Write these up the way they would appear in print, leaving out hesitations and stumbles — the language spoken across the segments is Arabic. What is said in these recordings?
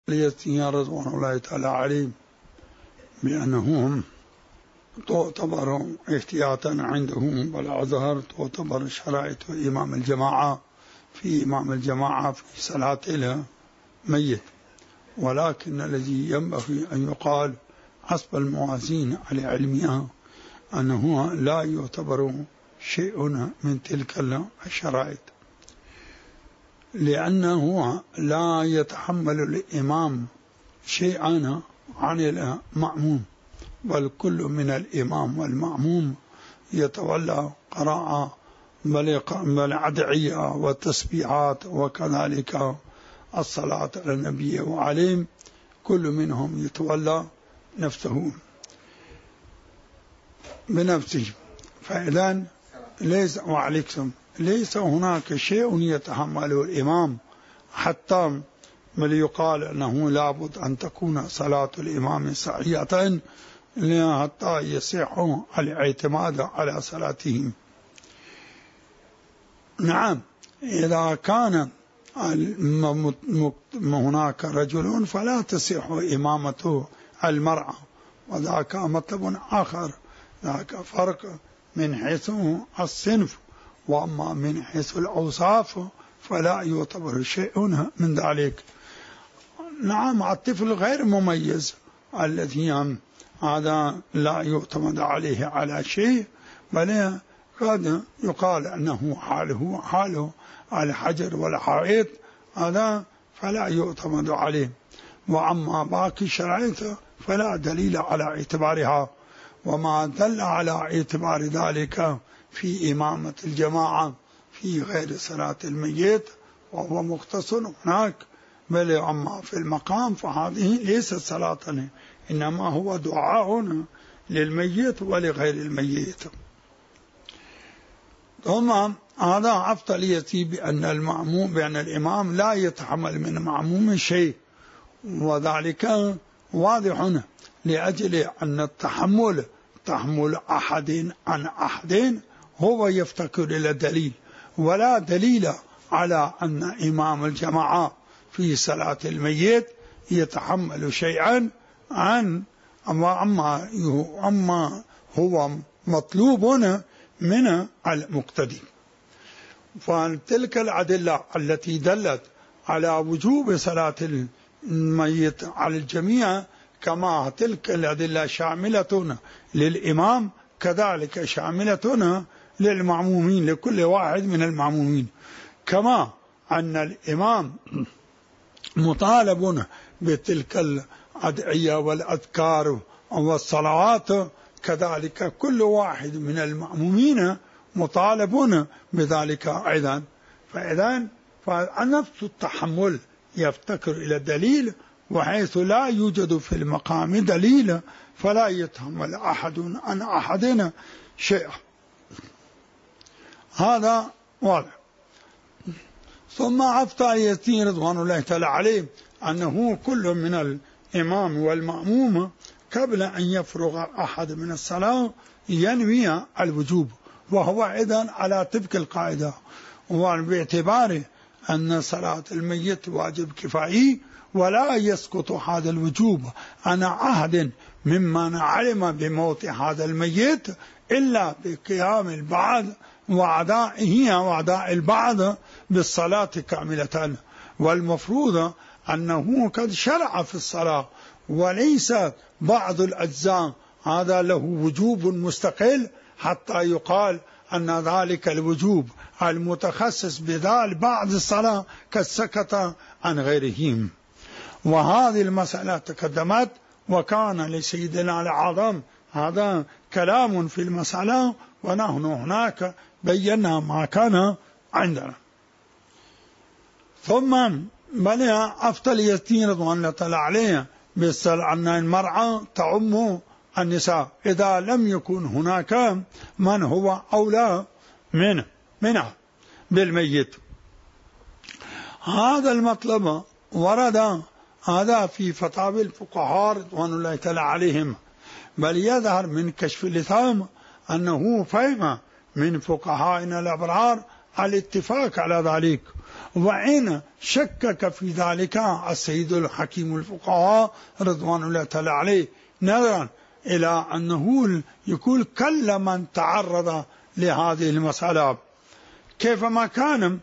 ليتي رضوان الله تعالى عليهم بأنهم تعتبر احتياطا عندهم، بل أظهر تعتبر شرائط إمام الجماعة في صلاة الميت. ولكن الذي ينبغي أن يقال حسب الموازين على علمها أنه لا يعتبر شيء من تلك الشرائط، لأنه لا يتحمل الإمام شيئا عن المأموم، بل كل من الإمام والمأموم يتولى قراءة بالأدعية والتسبيحات، وكذلك الصلاة على النبي وعليهم، كل منهم يتولى نفسه بنفسه. فإذن ليس هناك شيء يتحمله الإمام حتى بل يقال أنه لابد أن تكون صلاة الإمام صحيحة حتى يصح الاعتماد على صلاتهم. نعم، إذا كان هناك رجل فلا تصح إمامة المرأة، وذاك مطلب آخر، ذاك فرق من حيث الصنف، وأما من حيث الأوصاف فلا يعتبر شيء من ذلك. نعم، الطفل غير مميز الذي هذا لا يعتمد عليه على شيء، بل قد يقال أنه حاله الحجر والحائط، هذا فلا يعتمد عليه. وأما باقي الشرائط فلا دليل على اعتبارها، وما دل على اعتبار ذلك في إمامة الجماعة في غير صلاة الميت وهو مختص هناك، بل أما في المقام فهذه ليست صلاة، إنما هو دعاء للميت ولغير الميت. ثم هذا أفضليتي بأن الإمام لا يتحمل من المأموم شيء، وذلك واضح لأجل أن التحمل تحمل أحد عن أحد هو يفتكر إلى دليل، ولا دليل على أن إمام الجماعة في صلاة الميت يتحمل شيئا عن أما هو مطلوب من المقتدي. فتلك الأدلة التي دلت على وجوب صلاة الميت على الجميع، كما تلك الأدلة شاملة للإمام كذلك شاملة للمعمومين، لكل واحد من المعمومين، كما أن الإمام مطالب بتلك الأدعية والأذكار والصلوات، كذلك كل واحد من المأمومين مطالب بذلك أيضا. فنفس التحمل يفتكر إلى الدليل، وحيث لا يوجد في المقام دليل فلا يتحمل أحد عن أحد شيئا، هذا واضح. ثم أفتى يتي رضوان الله تعالى عليه أنه كل من الإمام والمأموم قبل أن يفرغ أحد من الصلاة ينوي الوجوب، وهو أيضا على تلك القاعدة، وباعتبار أن صلاة الميت واجب كفائي، ولا يسقط هذا الوجوب عن أحد ممن علم بموت هذا الميت إلا بقيام البعض وأداء البعض بالصلاة كاملة. والمفروض أنه قد شرع في الصلاة، وليس بعض الأجزاء هذا له وجوب مستقل حتى يقال أن ذلك الوجوب المتخصص بذلك بعض الصلاة قد سكت عن غيرهم. وهذه المسألة تقدمت، وكان لسيدنا العظم هذا كلام في المسألة، ونحن هناك بينا ما كان عندنا. ثم بل أفضل يتين رضوان الله تعالى عليه أن المرأة تعم النساء إذا لم يكن هناك من هو أولى منها بالميت. هذا المطلب ورد هذا في فتاوى الفقهاء رضوان الله تعالى عليهم، بل يظهر من كشف اللثام أنه فهم من فقهائنا الأبرار الاتفاق على ذلك. وإن شكك في ذلك السيد الحكيم الفقهاء رضوان الله تعالى عليه نظرا إلى أنه يقول كل من تعرض لهذه المسألة كيفما كان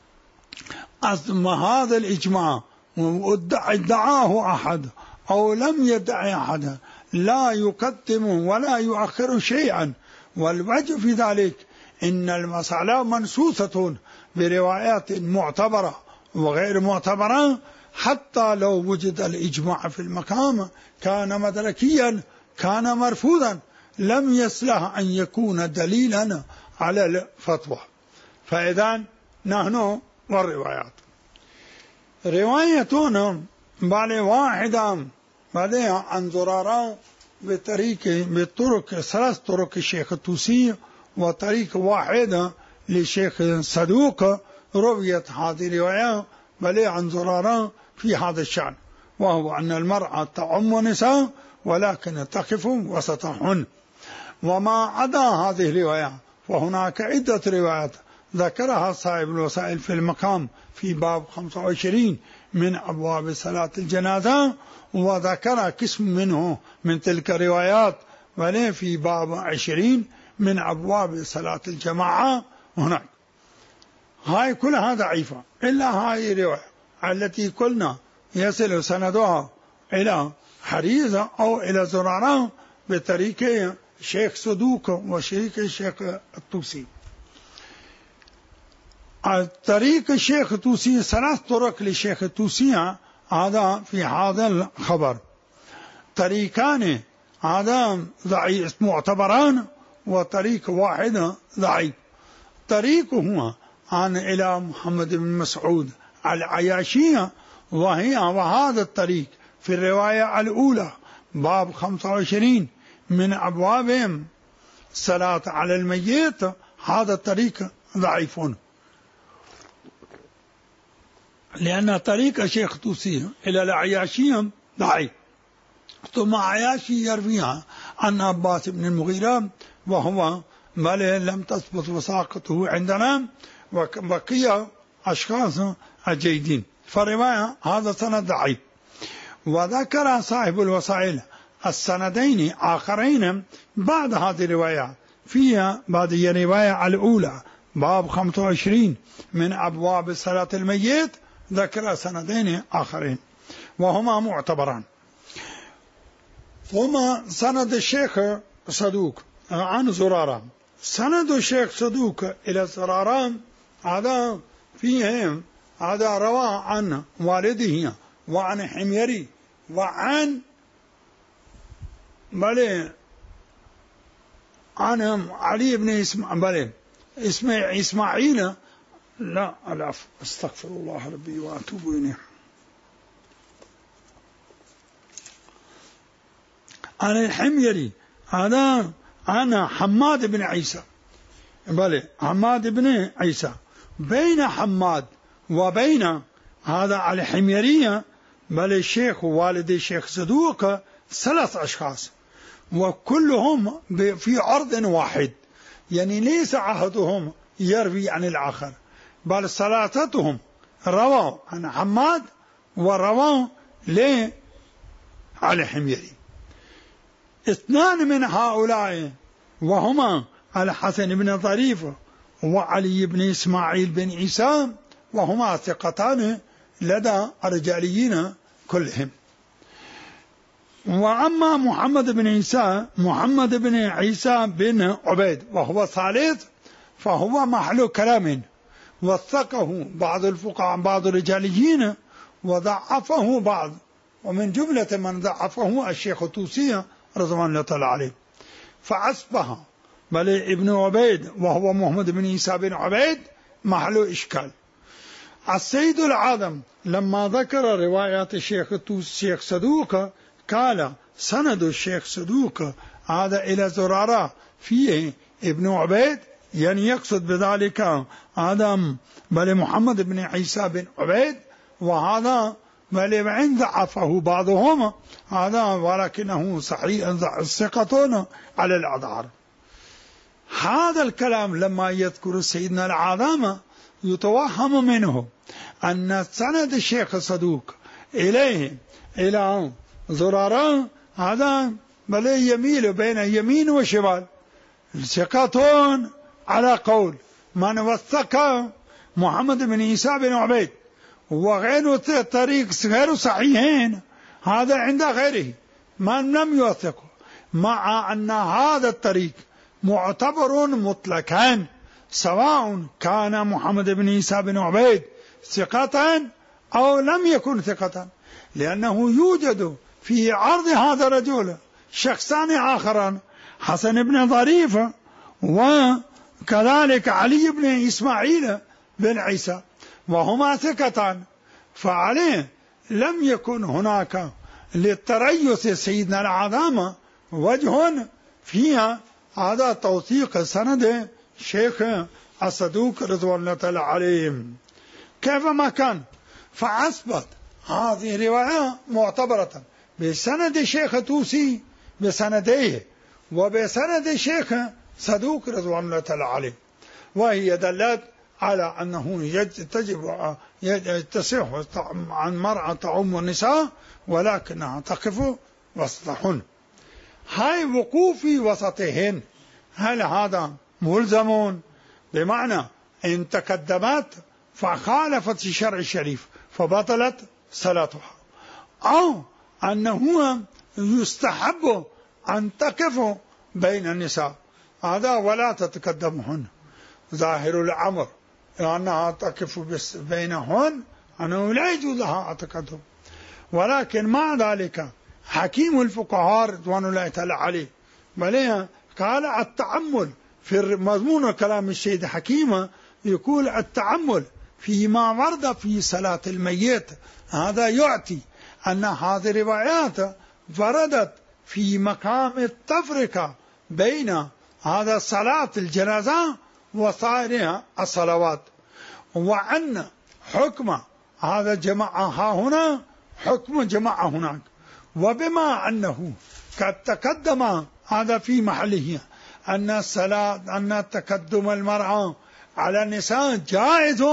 هذا الإجماع ادعاه أحد أو لم يدعي أحد لا يقدم ولا يؤخر شيئا. والوجه في ذلك إن المسألة منصوصة بروايات معتبرة وغير معتبرة، حتى لو وجد الإجماع في المقام كان مدركيا كان مرفوضا لم يصلح أن يكون دليلا على الفتوى. فإذا نحن والروايات روايتنا بعد واحدة بعدها عن زرارة بطرق 3 طرق الشيخ الطوسي وطريق واحدة للشيخ صدوق رويت هذه الرواية بل عن زرارة في هذا الشأن، وهو أن المرأة تعم نساء ولكن تقف وسطهن. وما عدا هذه الرواية فهناك عدة روايات ذكرها صاحب الوسائل في المقام في باب 25 من أبواب صلاة الجنازة، وذكر قسم منه من تلك الروايات وليه في باب 20 من أبواب صلاة الجماعة. هناك هاي كلها ضعيفة إلا هاي الرواية التي قلنا يصل سندها إلى حريزة أو إلى زرارة بطريق الشيخ صدوق وشريك الشيخ الطوسي. طريق الشيخ الطوسي 3 طرق للشيخ الطوسي هذا في هذا الخبر، طريقان هذا ضعيف معتبران وطريق واحد ضعيف. طريق هو عن إلى محمد بن مسعود العياشية وهذا الطريق في الرواية الأولى باب 25 من أبواب الصلاة على الميت، هذا الطريق ضعيف لأن طريق الشيخ طوسي إلى العياشية ضعيف. ثم عياشي يرويها عن عباس بن المغيرة وهو بل لم تثبت وثاقته عندنا وبقي أشخاص جيدين، فرواية هذا سند ضعيف. وذكر صاحب الوسائل السندين آخرين بعد هذه الرواية فيها بعد الرواية الأولى باب 25 من أبواب صلاة الميت ذكر سندين آخرين وهما معتبران. هما سند الشيخ صدوق عن زرارة، سند الشيخ صدوق إلى زرارة هذا فيه هذا روى عن والده وعن حميري وعن عن علي بن إسماعيل لا العفو استغفر الله ربي وأتوب إليه عن الحميري هذا عن حماد بن عيسى حماد بن عيسى. بين حماد وبين هذا الحميرية الشيخ والد الشيخ صدوق 3 أشخاص وكلهم في عرض واحد، يعني ليس أحدهم يروي عن الآخر بل 3 رووا عن حماد ورووا للحميري. 2 من هؤلاء وهما الحسن بن ظريف وعلي بن إسماعيل بن عيسى وهما ثقتان لدى الرجاليين كلهم. وأما محمد بن عيسى بن عبيد وهو ثالث فهو محل كلام وثقه بعض الفقهاء بعض الرجاليين وضعفه بعض، ومن جملة من ضعفه الشيخ الطوسي رضوان الله تعالى عليه. فأصبح ابن عبيد وهو محمد بن عيسى بن عبيد محل إشكال. السيد العظم لما ذكر روايات الشيخ صدوق قال سند الشيخ صدوق هذا إلى زرارة فيه ابن عبيد، يعني يقصد بذلك هذا محمد بن عيسى بن عبيد، وهذا وإن ضعفه بعضهم هذا ولكنه صحيح ثقة على الأضعار. هذا الكلام لما يذكر سيدنا العظامة يتوهم منه أن سند الشيخ صدوق إليه إلى زرارة هذا بل يميل بين يمين وشمال، ثقة على قول من وثق محمد بن عيسى بن عبيد وغير طريق غير صحيحين هذا عند غيره من لم يوثقه، مع أن هذا الطريق معتبر مطلقا سواء كان محمد بن عيسى بن عبيد ثقة أو لم يكن ثقة، لأنه يوجد في عرض هذا الرجل شخصان آخران حسن بن ظريف وكذلك علي بن إسماعيل بن عيسى وهما ثقتان، فعليه لم يكن هناك للتريث سيدنا العظامة وجه فيها هذا توثيق سند شيخ الصدوق رضوان الله تعالى عليهم كيفما كان. فأثبت هذه الرواية معتبرة بسند شيخ توسي بسنديه وبسند شيخ صدوق رضوان الله تعالى عليه، وهي دلت على أنه تجب تصح عن مرأة تعم النساء ولكنها تقف وسطهن. هاي وقوف وسطهن هل هذا ملزم بمعنى إن تقدمت فخالفت الشرع الشريف فبطلت صلاتها، أو أنه يستحب أن تقف بين النساء هذا ولا تتقدمهن، ظاهر الأمر لأنها تقف بينهن أنه لا يجوز لها التقدم، ولكن مع ذلك حكيم الفقهاء رضوان الله تعالى عليه بل قال التأمل في مضمون كلام السيد حكيم يقول التأمل فيما ورد في صلاة الميت هذا يعطي أن هذه الروايات وردت في مقام التفرقة بين هذا صلاة الجنازة وسائر الصلوات، وأن حكم هذا جماعة هنا حكم جماعة هناك، وبما أنه قد تقدم هذا في محله أن الصلاة أن تقدم المرأة على النساء جائز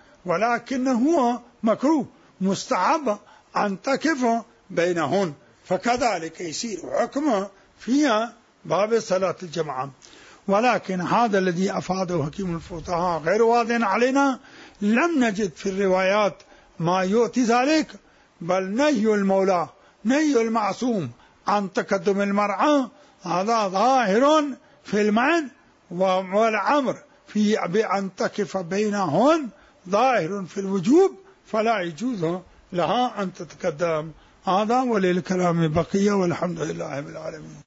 ولكنه مكروه مستحب أن تقف بينهن، فكذلك يصير حكمه فيها باب صلاة الجماعة. ولكن هذا الذي أفاده حكيم الفقهاء غير واضح علينا، لم نجد في الروايات ما يؤتي ذلك، بل نهي المولى نهي المعصوم عن تقدم المرأة هذا ظاهر في المعنى، والأمر في بأن تقف بينهن ظاهر في الوجوب فلا يجوز لها أن تتقدم. هذا وللكلام بقية والحمد لله رب العالمين.